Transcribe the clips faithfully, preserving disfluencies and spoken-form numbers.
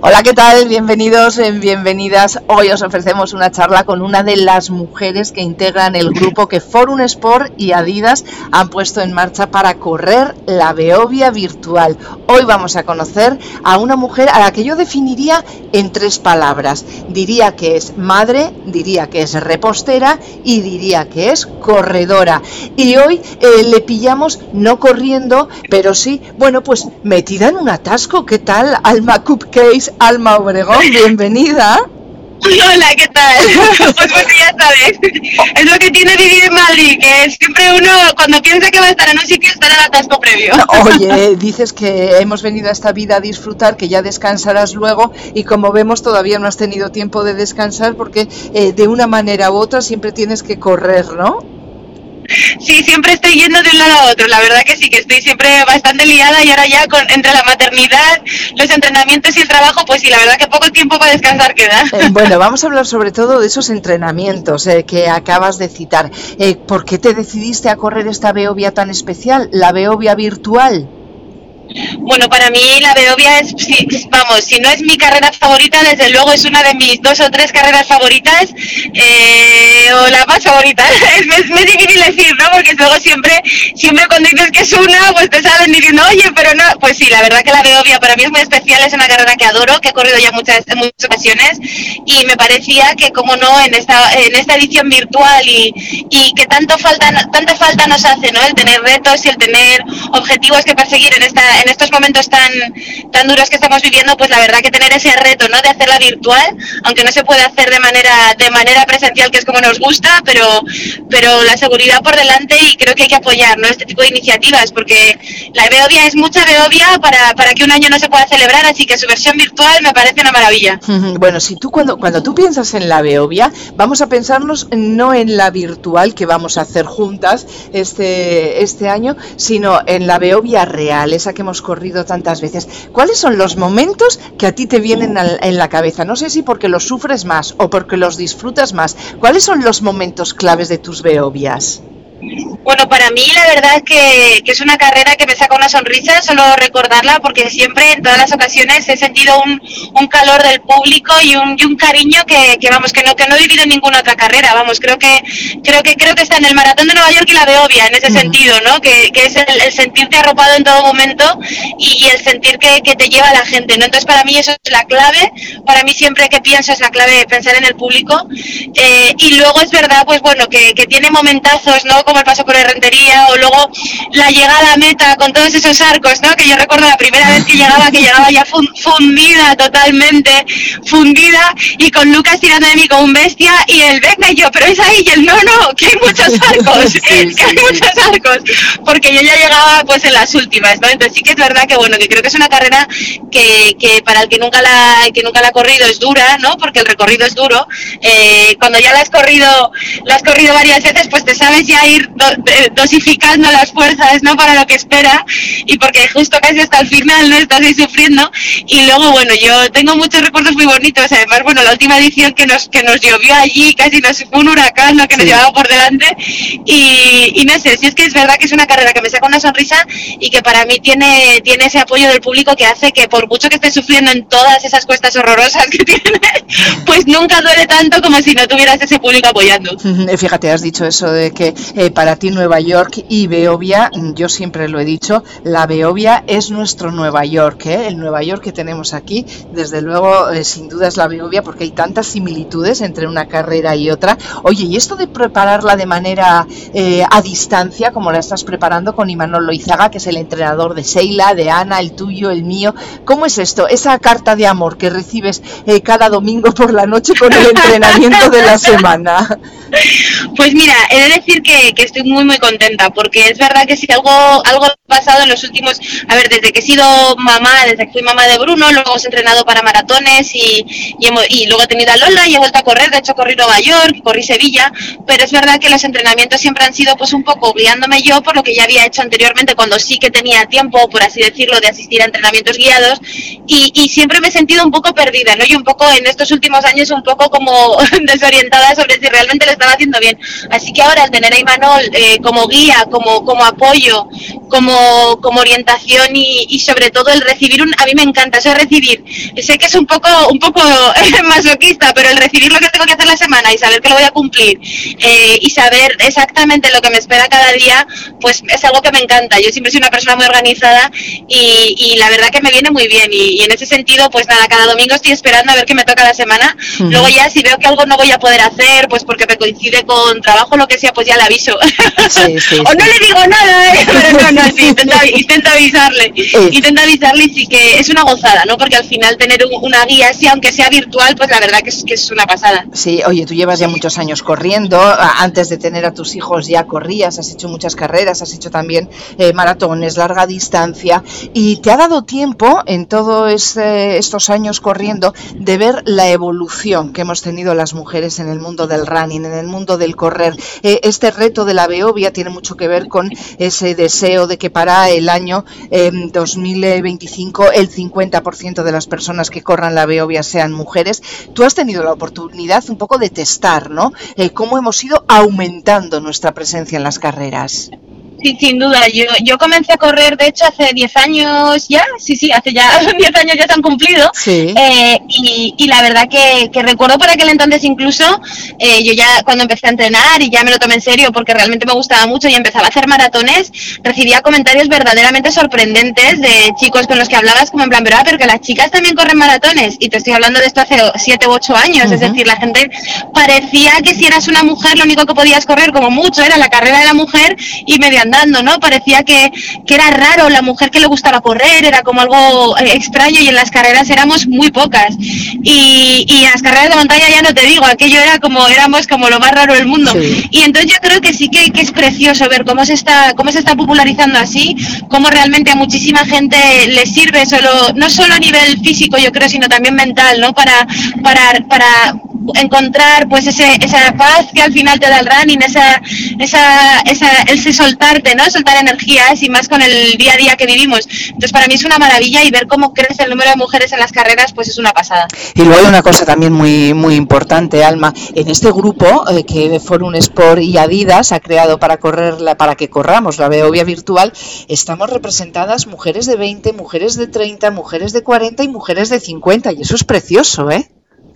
Hola, ¿qué tal? Bienvenidos, bienvenidas. Hoy os ofrecemos una charla con una de las mujeres que integran el grupo que Forum Sport y Adidas han puesto en marcha para correr la Beovia virtual. Hoy vamos a conocer a una mujer a la que yo definiría en tres palabras. Diría que es madre, diría que es repostera y diría que es corredora. Y hoy eh, le pillamos no corriendo, pero sí, bueno, pues metida en un atasco. ¿Qué tal, Alma Cupcakes? Alma Obregón, bienvenida. Hola, ¿qué tal? Pues bueno, ya sabes, es lo que tiene vivir en Madrid, que siempre uno cuando piensa que va a estar en un sitio está en el atasco previo. Oye, dices que hemos venido a esta vida a disfrutar, que ya descansarás luego, y como vemos todavía no has tenido tiempo de descansar porque eh, de una manera u otra siempre tienes que correr, ¿no? Sí, siempre estoy yendo de un lado a otro, la verdad que sí, que estoy siempre bastante liada y ahora ya con, entre la maternidad, los entrenamientos y el trabajo, pues sí, la verdad que poco tiempo para descansar queda. Eh, bueno, vamos a hablar sobre todo de esos entrenamientos eh, que acabas de citar. Eh, ¿Por qué te decidiste a correr esta Beovia tan especial, la Beovia virtual? Bueno, para mí la Beovia es, vamos, si no es mi carrera favorita, desde luego es una de mis dos o tres carreras favoritas, eh, o la más favorita. Es, es, es difícil decir, ¿no? Porque luego siempre, siempre cuando dices que es una, pues te salen diciendo, oye, pero no. Pues sí, la verdad que la Beovia para mí es muy especial, es una carrera que adoro, que he corrido ya muchas, en muchas ocasiones, y me parecía que, como no, en esta, en esta edición virtual y, y que tanto falta, tanta falta nos hace, ¿no? El tener retos y el tener objetivos que perseguir en esta en estos momentos tan tan duros que estamos viviendo, pues la verdad que tener ese reto, ¿no? De hacerla virtual, aunque no se puede hacer de manera de manera presencial, que es como nos gusta, pero pero la seguridad por delante, y creo que hay que apoyar, ¿no? Este tipo de iniciativas, porque la Beovia es mucha Beovia para para que un año no se pueda celebrar, así que su versión virtual me parece una maravilla. Bueno, si tú cuando cuando tú piensas en la Beovia, vamos a pensarnos no en la virtual que vamos a hacer juntas este este año, sino en la Beovia real, esa que hemos corrido tantas veces. ¿Cuáles son los momentos que a ti te vienen en la cabeza? No sé si porque los sufres más o porque los disfrutas más. ¿Cuáles son los momentos claves de tus Beovias? Bueno, para mí la verdad que, que es una carrera que me saca una sonrisa solo recordarla, porque siempre, en todas las ocasiones, he sentido un, un calor del público y un, y un cariño que, que vamos, que no, que no he vivido en ninguna otra carrera. Vamos, creo que creo que creo que está en el Maratón de Nueva York y la Beovia, en ese mm. sentido, ¿no? Que, que es el, el sentirte arropado en todo momento y, y el sentir que, que te lleva la gente, ¿no? Entonces, para mí eso es la clave. Para mí siempre que pienso es la clave de pensar en el público. Eh, y luego es verdad, pues bueno, que, que tiene momentazos, ¿no? Como el paso por Rentería, o luego la llegada a meta con todos esos arcos, ¿no? Que yo recuerdo la primera vez que llegaba, que llegaba ya fundida, totalmente fundida, y con Lucas tirando de mí como un bestia, y el venga, y yo, pero es ahí, y el no, no, que hay muchos arcos, sí, que sí, hay sí. muchos arcos, porque yo ya llegaba pues en las últimas, ¿no? Entonces sí que es verdad que bueno, que creo que es una carrera que, que para el que nunca la que nunca la ha corrido es dura, ¿no? Porque el recorrido es duro. Eh, cuando ya la has corrido, la has corrido varias veces, pues te sabes ya ir dosificando las fuerzas, ¿no? Para lo que espera, y porque justo casi hasta el final no estás ahí sufriendo. Y luego, bueno, yo tengo muchos recuerdos muy bonitos. Además, bueno, la última edición que nos que nos llovió allí, casi nos fue un huracán, ¿no? Que nos sí. llevaba por delante, y, y no sé, si es que es verdad que es una carrera que me saca una sonrisa y que para mí tiene tiene ese apoyo del público que hace que, por mucho que esté sufriendo en todas esas cuestas horrorosas que tiene, pues nunca duele tanto como si no tuvieras ese público apoyando. Fíjate, has dicho eso de que eh, para ti Nueva York y Beovia, yo siempre lo he dicho, la Beovia es nuestro Nueva York, ¿eh? El Nueva York que tenemos aquí, desde luego, eh, sin duda es la Beovia, porque hay tantas similitudes entre una carrera y otra. Oye, y esto de prepararla de manera eh, a distancia, como la estás preparando con Imanol Loizaga, que es el entrenador de Sheila, de Ana, el tuyo, el mío, ¿cómo es esto? Esa carta de amor que recibes eh, cada domingo por la noche con el entrenamiento de la semana. Pues mira, he de decir que, que estoy muy muy contenta, porque es verdad que si algo algo ha pasado en los últimos, a ver, desde que he sido mamá, desde que fui mamá de Bruno, luego hemos entrenado para maratones y, y, hemos, y luego he tenido a Lola y he vuelto a correr, de hecho corrí Nueva York, corrí Sevilla, pero es verdad que los entrenamientos siempre han sido pues un poco guiándome yo por lo que ya había hecho anteriormente, cuando sí que tenía tiempo, por así decirlo, de asistir a entrenamientos guiados, y, y siempre me he sentido un poco perdida, ¿no? Y un poco en estos últimos años un poco como desorientada sobre si realmente lo estaba haciendo bien. Así que ahora al tener a Imanol eh, como guía, como, como apoyo, como como, como orientación y, y sobre todo el recibir un, a mí me encanta eso de recibir, sé que es un poco un poco masoquista, pero el recibir lo que tengo que hacer la semana y saber que lo voy a cumplir eh, y saber exactamente lo que me espera cada día, pues es algo que me encanta. Yo siempre soy una persona muy organizada y, y la verdad que me viene muy bien y, y en ese sentido pues nada, cada domingo estoy esperando a ver qué me toca la semana. Uh-huh. Luego ya si veo que algo no voy a poder hacer, pues porque me coincide con trabajo o lo que sea, pues ya le aviso. Sí, sí, o sí. No le digo nada, ¿eh? Pero no, no, sí, intenta, intenta avisarle, eh. intenta avisarle y sí que es una gozada, ¿no? Porque al final tener un, una guía así, aunque sea virtual, pues la verdad que es, que es una pasada. Sí, oye, tú llevas ya muchos años corriendo, antes de tener a tus hijos ya corrías, has hecho muchas carreras, has hecho también eh, maratones, larga distancia, y te ha dado tiempo en todos este, estos años corriendo de ver la evolución que hemos tenido las mujeres en el mundo del running, en el mundo del correr. Eh, este reto de la Beovia tiene mucho que ver con ese deseo de que para el año eh, dos mil veinticinco el cincuenta por ciento de las personas que corran la Beovia sean mujeres. Tú has tenido la oportunidad un poco de testar, ¿no? Eh, cómo hemos ido aumentando nuestra presencia en las carreras. Sí, sin duda. Yo, yo comencé a correr, de hecho, hace diez años ya. Sí, sí, hace ya diez años ya se han cumplido. Sí. Eh, y, y la verdad que, que recuerdo por aquel entonces incluso, eh, yo ya cuando empecé a entrenar y ya me lo tomé en serio porque realmente me gustaba mucho y empezaba a hacer maratones, recibía comentarios verdaderamente sorprendentes de chicos con los que hablabas como en plan, pero, ah, pero que las chicas también corren maratones. Y te estoy hablando de esto hace siete u ocho años. Uh-huh. Es decir, la gente parecía que si eras una mujer lo único que podías correr como mucho era la carrera de la mujer y medio andando, ¿no? Parecía que, que era raro la mujer que le gustaba correr, era como algo eh, extraño y en las carreras éramos muy pocas. Y, y en las carreras de montaña ya no te digo, aquello era como, éramos como lo más raro del mundo. Sí. Y entonces yo creo que sí que, que es precioso ver cómo se está, cómo se está popularizando así, cómo realmente a muchísima gente le sirve solo, no solo a nivel físico yo creo, sino también mental, ¿no? Para, para, para encontrar pues ese, esa paz que al final te da el running, esa, esa, esa, ese soltarte, ¿no? Soltar energías y más con el día a día que vivimos. Entonces para mí es una maravilla y ver cómo crece el número de mujeres en las carreras pues es una pasada. Y luego hay una cosa también muy, muy importante, Alma, en este grupo eh, que Forum Sport y Adidas ha creado para correr la, para que corramos la Beovia virtual, estamos representadas mujeres de veinte, mujeres de treinta, mujeres de cuarenta y mujeres de cincuenta y eso es precioso, ¿eh?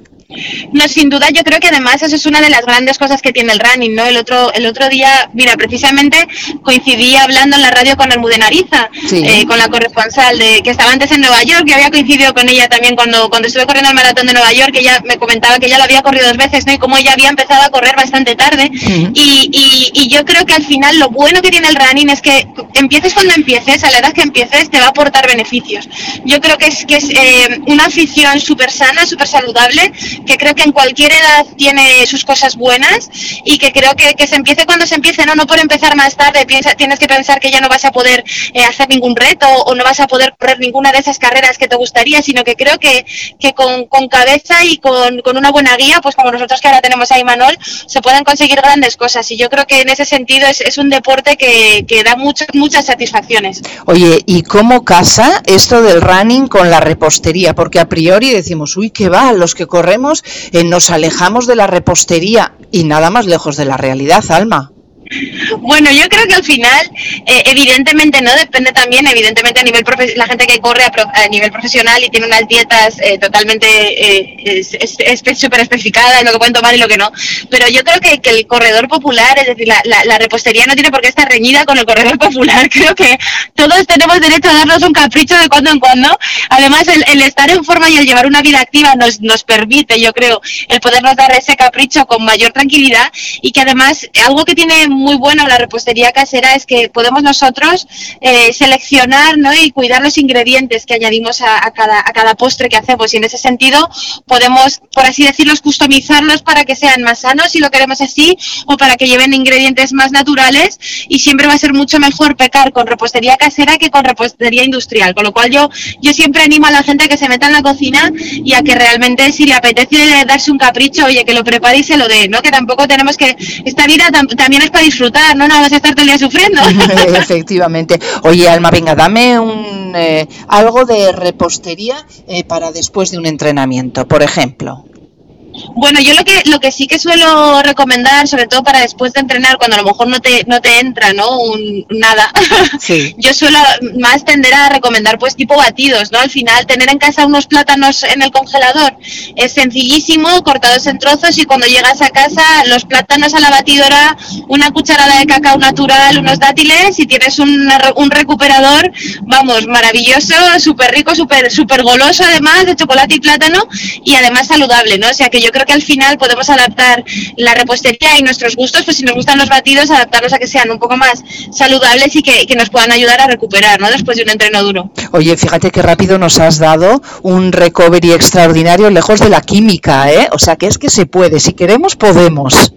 No, sin duda, yo creo que además eso es una de las grandes cosas que tiene el running, ¿no? El otro el otro día, mira, precisamente coincidí hablando en la radio con Almudena Ariza, sí. eh, con la corresponsal de que estaba antes en Nueva York, y había coincidido con ella también cuando cuando estuve corriendo el maratón de Nueva York, ella me comentaba que ella lo había corrido dos veces, ¿no? Y como ella había empezado a correr bastante tarde, uh-huh. y, y, y yo creo que al final lo bueno que tiene el running es que empieces cuando empieces, a la edad que empieces, te va a aportar beneficios. Yo creo que es, que es eh, una afición súper sana, súper saludable, que creo que en cualquier edad tiene sus cosas buenas y que creo que, que se empiece cuando se empiece, no no por empezar más tarde, piensa, tienes que pensar que ya no vas a poder eh, hacer ningún reto o no vas a poder correr ninguna de esas carreras que te gustaría, sino que creo que, que con, con cabeza y con, con una buena guía, pues como nosotros que ahora tenemos a Imanol, se pueden conseguir grandes cosas y yo creo que en ese sentido es, es un deporte que, que da muchas, muchas satisfacciones. Oye, ¿y cómo casa esto del running con la repostería? Porque a priori decimos, uy, ¿qué va? Los que corremos Eh, nos alejamos de la repostería y nada más lejos de la realidad, Alma. Bueno, yo creo que al final, eh, evidentemente, no depende también, evidentemente a nivel profe- la gente que corre a, pro- a nivel profesional y tiene unas dietas eh, totalmente eh, es, es, es súper especificadas, lo que pueden tomar y lo que no, pero yo creo que, que el corredor popular, es decir, la, la, la repostería no tiene por qué estar reñida con el corredor popular. Creo que todos tenemos derecho a darnos un capricho de cuando en cuando. Además, el, el estar en forma y el llevar una vida activa nos, nos permite, yo creo, el podernos dar ese capricho con mayor tranquilidad y que además, algo que tiene muy bueno la repostería casera es que podemos nosotros eh, seleccionar, ¿no? Y cuidar los ingredientes que añadimos a, a, cada, a cada postre que hacemos y en ese sentido podemos, por así decirlo, customizarlos para que sean más sanos si lo queremos así o para que lleven ingredientes más naturales y siempre va a ser mucho mejor pecar con repostería casera que con repostería industrial, con lo cual yo, yo siempre animo a la gente a que se meta en la cocina y a que realmente si le apetece darse un capricho, oye, que lo prepare y se lo dé, ¿no? Que tampoco tenemos que, esta vida tam- también es para disfrutar, no nada vas a estar todo el día sufriendo. Efectivamente. Oye, Alma, venga, dame un eh, algo de repostería eh, para después de un entrenamiento, por ejemplo. Bueno, yo lo que lo que sí que suelo recomendar, sobre todo para después de entrenar, cuando a lo mejor no te no te entra, ¿no? Un, nada. Sí. Yo suelo más tender a recomendar pues tipo batidos, ¿no? Al final tener en casa unos plátanos en el congelador es sencillísimo, cortados en trozos, y cuando llegas a casa los plátanos a la batidora, una cucharada de cacao natural, unos dátiles, y tienes un, un recuperador, vamos, maravilloso, súper rico, súper súper goloso además, de chocolate y plátano, y además saludable, ¿no? O sea que yo creo que al final podemos adaptar la repostería y nuestros gustos, pues si nos gustan los batidos, adaptarlos a que sean un poco más saludables y que, que nos puedan ayudar a recuperar, ¿no? Después de un entreno duro. Oye, fíjate qué rápido nos has dado un recovery extraordinario lejos de la química, ¿eh? O sea que es que se puede, si queremos podemos.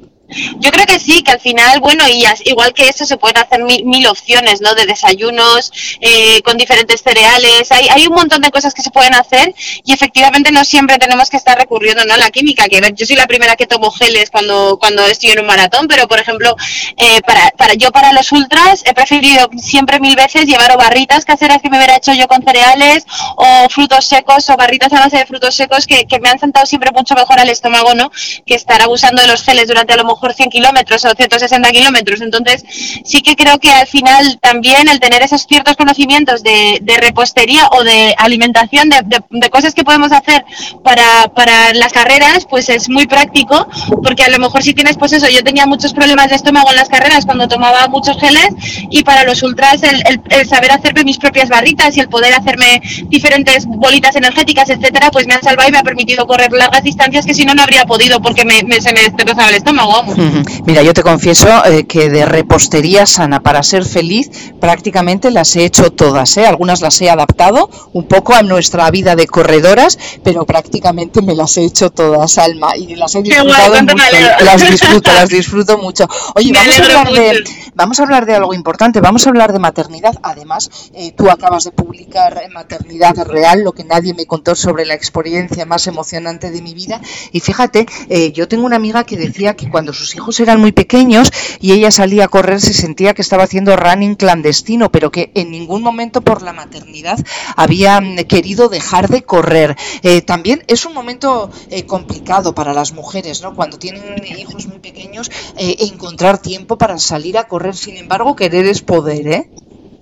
Yo creo que sí, que al final, bueno, y as, igual que eso se pueden hacer mil, mil opciones, ¿no? De desayunos, eh, con diferentes cereales, hay, hay un montón de cosas que se pueden hacer, y efectivamente no siempre tenemos que estar recurriendo, ¿no? A la química, que yo soy la primera que tomo geles cuando, cuando estoy en un maratón, pero por ejemplo, eh, para, para yo para los ultras he preferido siempre mil veces llevar o barritas caseras que me hubiera hecho yo con cereales, o frutos secos, o barritas a base de frutos secos que, que me han sentado siempre mucho mejor al estómago, ¿no? Que estar abusando de los geles durante a lo mejor cien kilómetros o ciento sesenta kilómetros. Entonces sí que creo que al final también el tener esos ciertos conocimientos de, de repostería o de alimentación, de, de, de cosas que podemos hacer para, para las carreras, pues es muy práctico, porque a lo mejor si tienes, pues eso, yo tenía muchos problemas de estómago en las carreras cuando tomaba muchos geles, y para los ultras el, el, el saber hacerme mis propias barritas y el poder hacerme diferentes bolitas energéticas, etcétera, pues me ha salvado y me ha permitido correr largas distancias que si no no habría podido, porque me, me, se me destrozaba el estómago, vamos. Mira, yo te confieso eh, que de repostería sana para ser feliz prácticamente las he hecho todas, ¿eh? Algunas las he adaptado un poco a nuestra vida de corredoras, pero prácticamente me las he hecho todas, Alma, y las he disfrutado Qué guay, mucho, las disfruto, las disfruto mucho. Oye, vamos a hablar de, vamos a hablar de algo importante, vamos a hablar de maternidad. Además, eh, tú acabas de publicar Maternidad Real, lo que nadie me contó sobre la experiencia más emocionante de mi vida, y fíjate, eh, yo tengo una amiga que decía que cuando sus hijos eran muy pequeños y ella salía a correr se sentía que estaba haciendo running clandestino, pero que en ningún momento por la maternidad había querido dejar de correr. Eh, también es un momento eh, complicado para las mujeres, ¿no? Cuando tienen hijos muy pequeños, eh, encontrar tiempo para salir a correr. Sin embargo, querer es poder, ¿eh?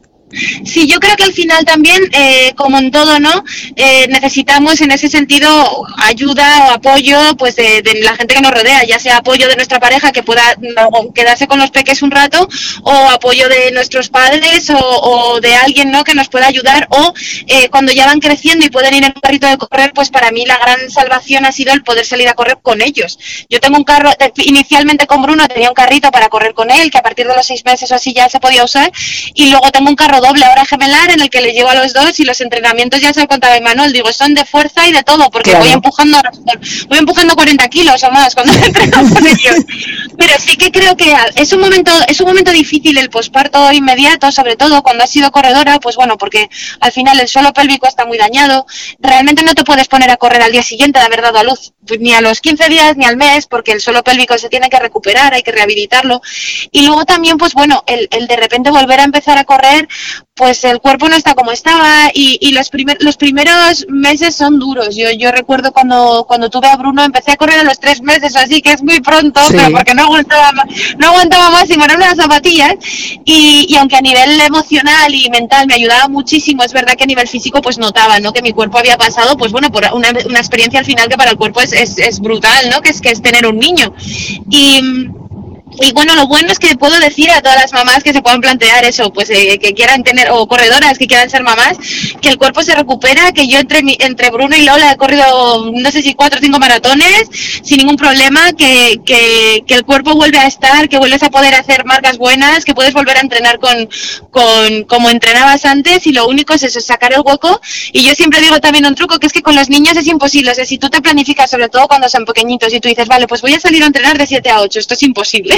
Sí, yo creo que al final también, eh, como en todo, ¿no? Eh, necesitamos en ese sentido ayuda o apoyo, pues de, de la gente que nos rodea, ya sea apoyo de nuestra pareja que pueda no, quedarse con los peques un rato, o apoyo de nuestros padres, o, o de alguien, ¿no? Que nos pueda ayudar, o eh, cuando ya van creciendo y pueden ir en un carrito de correr, pues para mí la gran salvación ha sido el poder salir a correr con ellos. Yo tengo un carro, inicialmente con Bruno tenía un carrito para correr con él, que a partir de los seis meses o así ya se podía usar, y luego tengo un carro doble ahora gemelar en el que le llevo a los dos, y los entrenamientos ya se lo contaba Manuel, digo, son de fuerza y de todo, porque claro, voy empujando voy empujando cuarenta kilos o más cuando entreno con ellos. Pero sí que creo que es un momento es un momento difícil el posparto inmediato, sobre todo cuando has sido corredora, pues bueno, porque al final el suelo pélvico está muy dañado, realmente no te puedes poner a correr al día siguiente de haber dado a luz, ni a los quince días ni al mes, porque el suelo pélvico se tiene que recuperar, hay que rehabilitarlo, y luego también, pues bueno, el, el de repente volver a empezar a correr, pues el cuerpo no está como estaba, y, y los, primer, los primeros meses son duros. Yo yo recuerdo cuando cuando tuve a Bruno, empecé a correr a los tres meses o así, que es muy pronto, sí, pero porque no aguantaba más, no aguantaba más y me ponerme las zapatillas, y, y aunque a nivel emocional y mental me ayudaba muchísimo, es verdad que a nivel físico pues notaba, ¿no? Que mi cuerpo había pasado, pues bueno, por una, una experiencia al final que para el cuerpo es, es, es brutal, ¿no? Que es, que es tener un niño. Y... Y bueno, lo bueno es que puedo decir a todas las mamás que se puedan plantear eso, pues eh, que quieran tener, o corredoras que quieran ser mamás, que el cuerpo se recupera, que yo entre entre Bruno y Lola he corrido no sé si cuatro o cinco maratones sin ningún problema, que, que, que el cuerpo vuelve a estar, que vuelves a poder hacer marcas buenas, que puedes volver a entrenar con, con como entrenabas antes, y lo único es eso, sacar el hueco. Y yo siempre digo también un truco, que es que con los niños es imposible, o sea, si tú te planificas, sobre todo cuando son pequeñitos, y tú dices, vale, pues voy a salir a entrenar de siete a ocho, esto es imposible.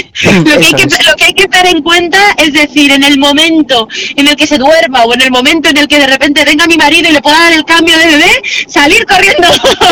lo, que hay que, lo que hay que tener en cuenta es decir, en el momento en el que se duerma o en el momento en el que de repente venga mi marido y le pueda dar el cambio de bebé, salir corriendo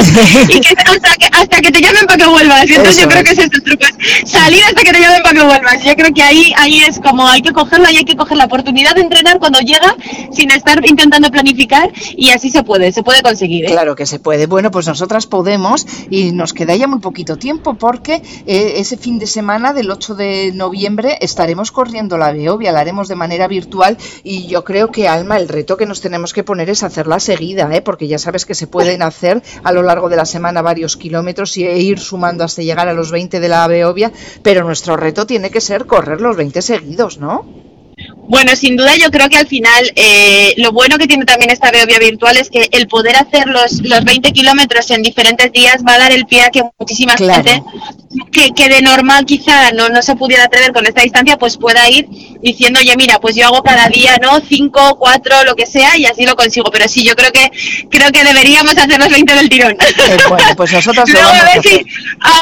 y que hasta, que hasta que te llamen para que vuelvas. Y entonces Eso yo creo es. que es este truco, es salir hasta que te llamen para que vuelvas. Yo creo que ahí ahí es como hay que cogerlo y hay que coger la oportunidad de entrenar cuando llega sin estar intentando planificar, y así se puede, se puede conseguir, ¿eh? Claro que se puede. Bueno, pues nosotras podemos, y nos queda ya muy poquito tiempo porque eh, ese fin de semana del ocho de noviembre estaremos corriendo la Beovia, la haremos de manera virtual, y yo creo que, Alma, el reto que nos tenemos que poner es hacerla seguida, ¿eh? Porque ya sabes que se pueden hacer a lo largo de la semana varios kilómetros y e ir sumando hasta llegar a los veinte de la Beovia, pero nuestro reto tiene que ser correr los veinte seguidos, ¿no? Bueno, sin duda yo creo que al final eh, lo bueno que tiene también esta Beovia virtual es que el poder hacer los, los veinte kilómetros en diferentes días va a dar el pie a que muchísima claro. gente que, que de normal quizá no, no se pudiera atrever con esta distancia, pues pueda ir diciendo, oye, mira, pues yo hago cada día, ¿no? Cinco, cuatro, lo que sea, y así lo consigo. Pero sí, yo creo que creo que deberíamos hacer los veinte del tirón. Eh, bueno, pues nosotros lo vamos a hacer. Si, ah,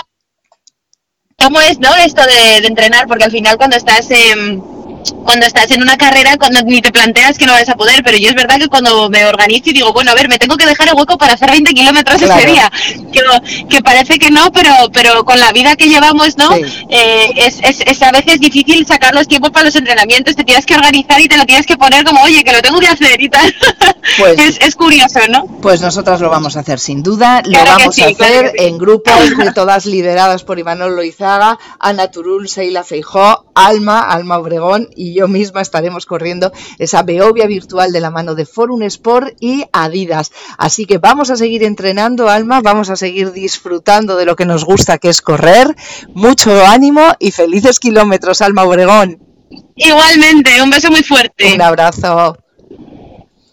¿cómo es, no? Esto de, de entrenar, porque al final cuando estás... Eh, cuando estás en una carrera, cuando ni te planteas que no vas a poder, pero yo es verdad que cuando me organizo y digo, bueno, a ver, me tengo que dejar el hueco para hacer veinte kilómetros claro. ese día, que, que parece que no, pero pero con la vida que llevamos, ¿no? Sí. Eh, es, es, es a veces difícil sacar los tiempos para los entrenamientos, te tienes que organizar y te lo tienes que poner como, oye, que lo tengo que hacer y tal. Pues, es, es curioso, ¿no? Pues nosotras lo vamos a hacer sin duda, claro lo vamos sí, a hacer claro sí. en grupo, todas lideradas por Imanol Loizaga, Ana Turul, Seila Feijó, Alma, Alma Obregón, y yo misma estaremos corriendo esa Beovia virtual de la mano de Forum Sport y Adidas. Así que vamos a seguir entrenando, Alma, vamos a seguir disfrutando de lo que nos gusta, que es correr. Mucho ánimo y felices kilómetros, Alma Obregón. Igualmente, un beso muy fuerte. Un abrazo.